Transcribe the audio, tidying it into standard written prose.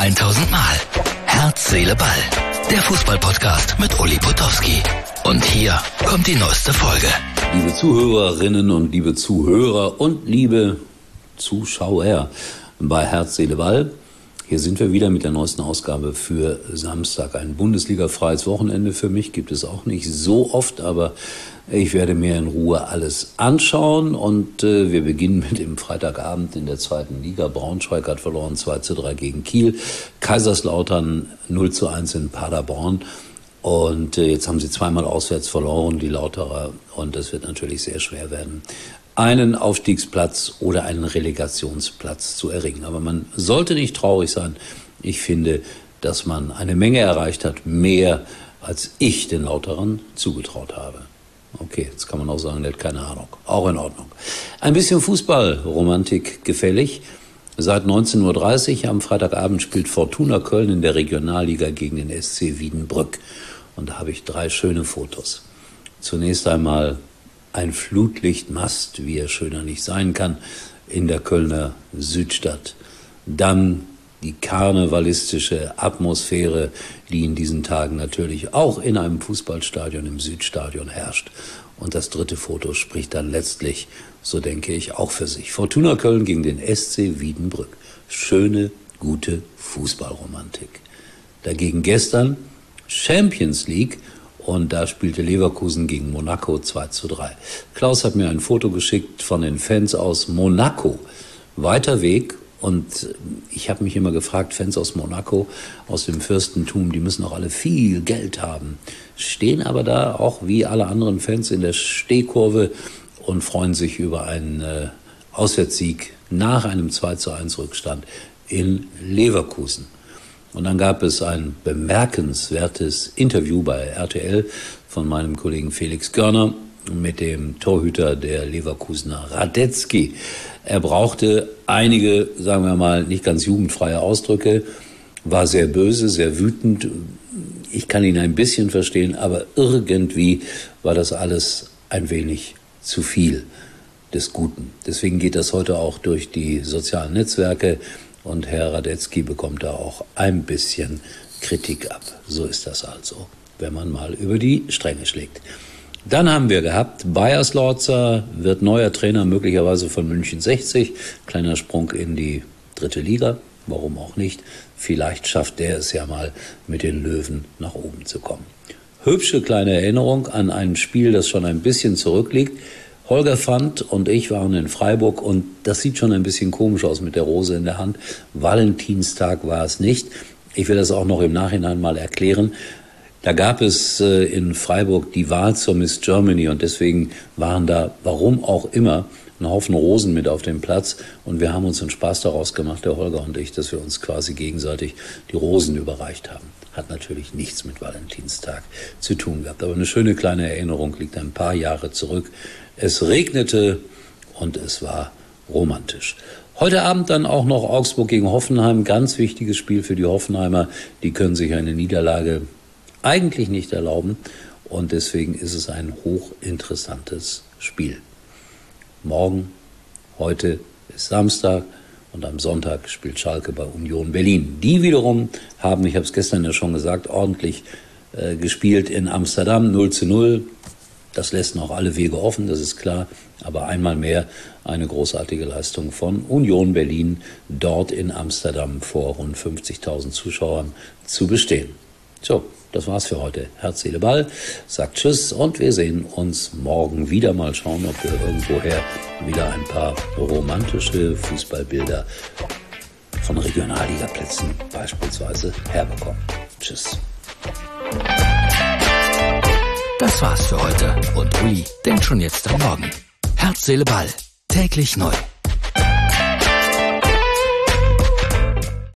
1000 Mal. Herz, Seele, Ball. Der Fußballpodcast mit Uli Potowski. Und hier kommt die neueste Folge. Liebe Zuhörerinnen und liebe Zuhörer und liebe Zuschauer bei Herz, Seele, Ball. Hier sind wir wieder mit der neuesten Ausgabe für Samstag. Ein Bundesliga-freies Wochenende für mich gibt es auch nicht so oft, aber ich werde mir in Ruhe alles anschauen und wir beginnen mit dem Freitagabend in der zweiten Liga. Braunschweig hat verloren 2:3 gegen Kiel, Kaiserslautern 0:1 in Paderborn und jetzt haben sie zweimal auswärts verloren, die Lauterer, und es wird natürlich sehr schwer werden, einen Aufstiegsplatz oder einen Relegationsplatz zu erringen. Aber man sollte nicht traurig sein. Ich finde, dass man eine Menge erreicht hat, mehr als ich den Lauterern zugetraut habe. Okay, jetzt kann man auch sagen, der hat keine Ahnung. Auch in Ordnung. Ein bisschen Fußballromantik gefällig. Seit 19:30 Uhr am Freitagabend spielt Fortuna Köln in der Regionalliga gegen den SC Wiedenbrück. Und da habe ich 3 schöne Fotos. Zunächst einmal ein Flutlichtmast, wie er schöner nicht sein kann, in der Kölner Südstadt. Dann die karnevalistische Atmosphäre, die in diesen Tagen natürlich auch in einem Fußballstadion im Südstadion herrscht. Und das 3. Foto spricht dann letztlich, so denke ich, auch für sich. Fortuna Köln gegen den SC Wiedenbrück. Schöne, gute Fußballromantik. Dagegen gestern Champions League. Und da spielte Leverkusen gegen Monaco 2:3. Klaus hat mir ein Foto geschickt von den Fans aus Monaco. Weiter Weg. Und ich habe mich immer gefragt, Fans aus Monaco, aus dem Fürstentum, die müssen auch alle viel Geld haben. Stehen aber da auch wie alle anderen Fans in der Stehkurve und freuen sich über einen Auswärtssieg nach einem 2:1 Rückstand in Leverkusen. Und dann gab es ein bemerkenswertes Interview bei RTL von meinem Kollegen Felix Görner mit dem Torhüter der Leverkusener Radetzky. Er brauchte einige, sagen wir mal, nicht ganz jugendfreie Ausdrücke, war sehr böse, sehr wütend. Ich kann ihn ein bisschen verstehen, aber irgendwie war das alles ein wenig zu viel des Guten. Deswegen geht das heute auch durch die sozialen Netzwerke. Und Herr Radetzky bekommt da auch ein bisschen Kritik ab. So ist das also, wenn man mal über die Stränge schlägt. Dann haben wir gehabt, Bayersdorfer wird neuer Trainer, möglicherweise von München 60. Kleiner Sprung in die 3. Liga, warum auch nicht. Vielleicht schafft der es ja mal, mit den Löwen nach oben zu kommen. Hübsche kleine Erinnerung an ein Spiel, das schon ein bisschen zurückliegt. Holger Fand und ich waren in Freiburg und das sieht schon ein bisschen komisch aus mit der Rose in der Hand. Valentinstag war es nicht. Ich will das auch noch im Nachhinein mal erklären. Da gab es in Freiburg die Wahl zur Miss Germany und deswegen waren da, warum auch immer, ein Haufen Rosen mit auf dem Platz und wir haben uns einen Spaß daraus gemacht, der Holger und ich, dass wir uns quasi gegenseitig die Rosen überreicht haben. Hat natürlich nichts mit Valentinstag zu tun gehabt, aber eine schöne kleine Erinnerung liegt ein paar Jahre zurück. Es regnete und es war romantisch. Heute Abend dann auch noch Augsburg gegen Hoffenheim. Ganz wichtiges Spiel für die Hoffenheimer. Die können sich eine Niederlage eigentlich nicht erlauben. Und deswegen ist es ein hochinteressantes Spiel. Morgen, heute ist Samstag und am Sonntag spielt Schalke bei Union Berlin. Die wiederum haben, ich habe es gestern ja schon gesagt, ordentlich gespielt in Amsterdam, 0:0. Das lässt noch alle Wege offen, das ist klar. Aber einmal mehr eine großartige Leistung von Union Berlin, dort in Amsterdam vor rund 50.000 Zuschauern zu bestehen. So, das war's für heute. Herz, Seele, Ball sagt Tschüss und wir sehen uns morgen wieder. Mal schauen, ob wir irgendwoher wieder ein paar romantische Fußballbilder von Regionalligaplätzen beispielsweise herbekommen. Tschüss. Das war's für heute und Uli denkt schon jetzt am Morgen. Herz, Seele, Ball. Täglich neu.